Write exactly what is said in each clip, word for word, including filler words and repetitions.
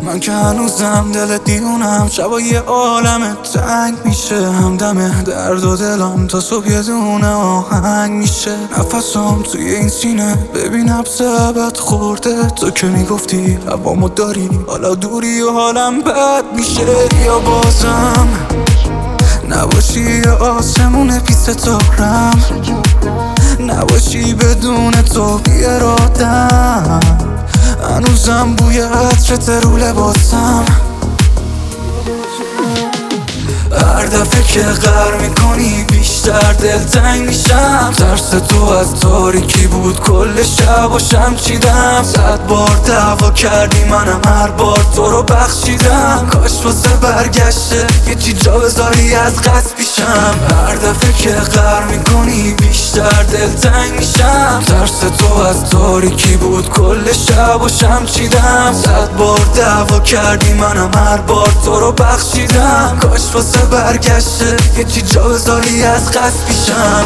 من که هنوزم دل دیونم، شبای عالم تنگ میشه، همدم درد و دلم تا صبح یه دونه آهنگ میشه. نفسم توی این سینه ببینم سبت خورده، تو که میگفتی هوامو داری، حالا دوری و حالم بد میشه. یا بازم نباشی یا آسمون پیش ستارم، نباشی بدون تو بی ارادم، هنوزم بوی عطرت رو لباسم. هر دفعه که غر میکنی بیشتر دلتنگ میشم، ترس تو از تاریکی بود کل شب و شم چیدم. صد بار دعوا کردی منم هر بار تو رو بخشیدم، کاش واسه برگشته یه چی جا بذاری از قصد پیشم. هر دفعه که غر میکنی بیشتر دلتنگ میشم، ترس تو از تاریکی بود کل شب و شم چیدم. صد بار دعوا کردی منم هر بار تو رو بخشیدم، کاش واسه برگشته یه چی جا بذاری از قصد پیشم.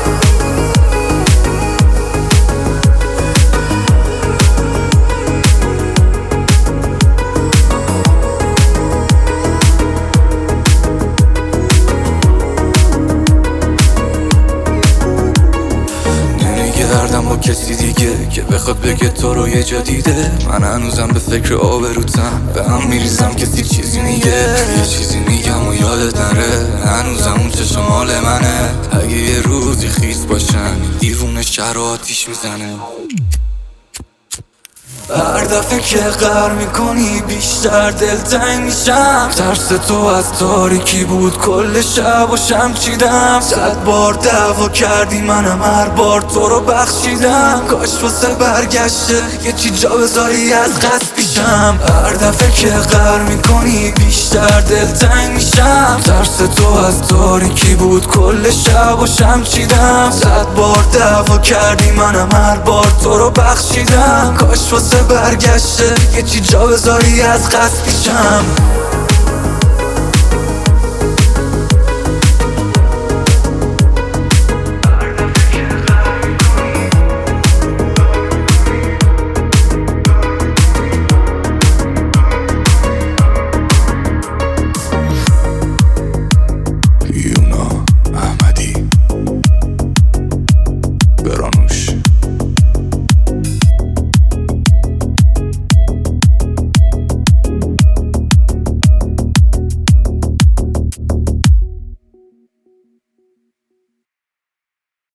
نمیگردم با کسی دیگه که بخواد بگه تو رو یه جا دیده. من هنوزم به فکر آبروتم، به هم میریزم کسی چیزی میگه، یه چیزی میگم و یادت نره، هنوزم اون چشم مال منه. اگه یه روزی خیس باشن دیوونه شهر و آتیش میزنه. هر دفعه که غر میکنی بیشتر دلتنگ میشم، ترس تو از تاریکی بود کل شب و شم چیدم. صد بار دعوا کردی منم هر بار تو رو بخشیدم، کاش واسه برگشته یه چی جا بذاری از قصد پیشم. هر دفعه که غر میکنی بیشتر دلتنگ میشم، ترس تو از تاریکی بود کل شب و شم چیدم. صد بار دعوا کردی منم هر بار تو رو بخشیدم، کاش واسه برگشته یه چی جا بذاری از قصد پیشم.